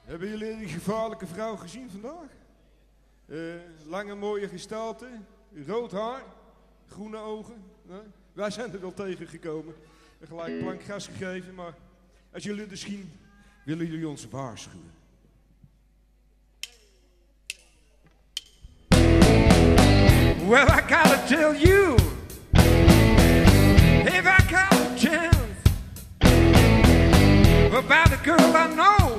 Hebben jullie die gevaarlijke vrouw gezien vandaag? Lange mooie gestalte, rood haar, groene ogen. Nee? Wij zijn er wel tegengekomen. En gelijk plank gas gegeven, maar als jullie er zien, willen jullie ons waarschuwen. Well, I gotta tell you, if I got a chance about a girl I know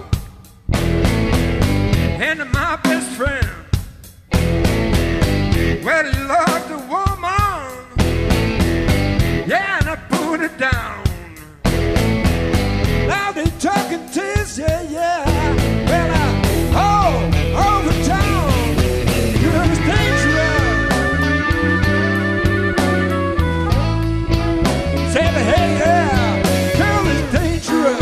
and my best friend, well, he loved the woman, yeah, and I put it down. Now they talking this, yeah, yeah. Well, over town, girl is dangerous. Say, hey, yeah, girl is dangerous.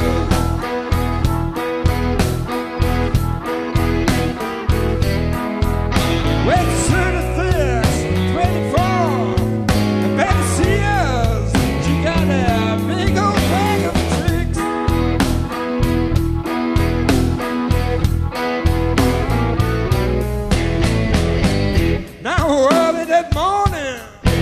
Well, the son of this, 24, the baby sees, she got a big old bag of tricks. Now early that morning,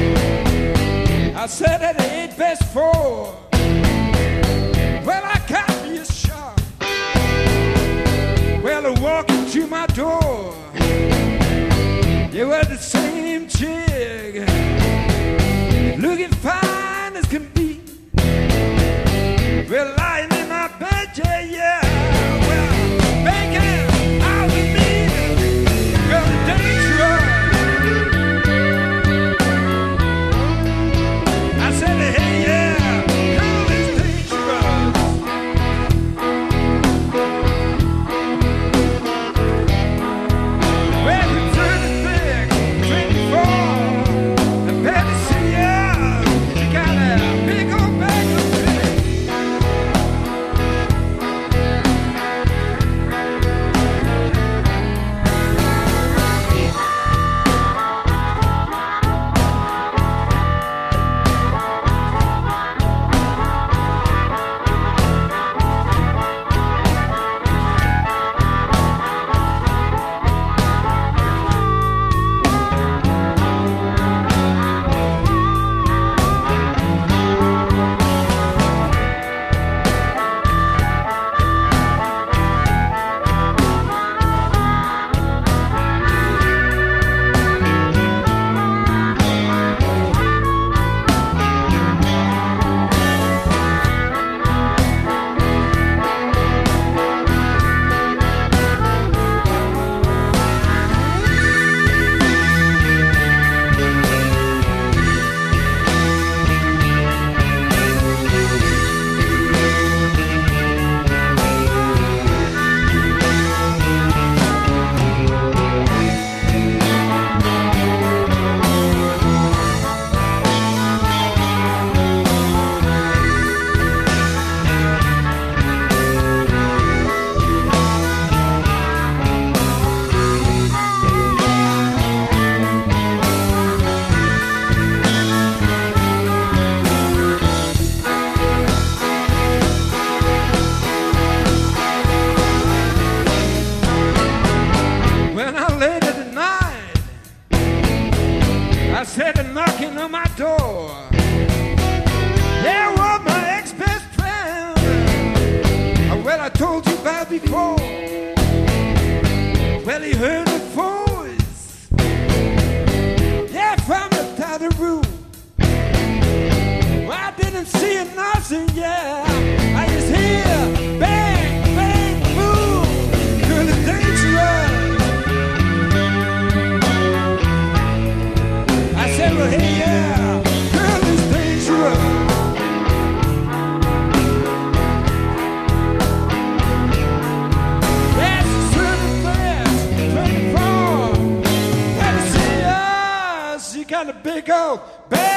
I said that it ain't best for. Well, I got me a shot. Well, I walked into my door. You were the same chick, looking fine as can be. Well, lying in my bed, yeah, yeah. Well, making out with me. Well, the dangerous. I said, hey, yeah, girl is dangerous. Well, you turn it big, 24, the baby sees, she got a big old bag of tricks. When I late at night, I said a knocking on my door. There was my ex-best friend. Well, I told you about before. Well, he heard the voice, yeah, from the other room. Well, I didn't see nothing, yeah. I just hear bang, bang, boom. Girl, it's dangerous. I said, well, hey, yeah, girl is dangerous. That's the certain class, 24. Let me see, she got a big old bag.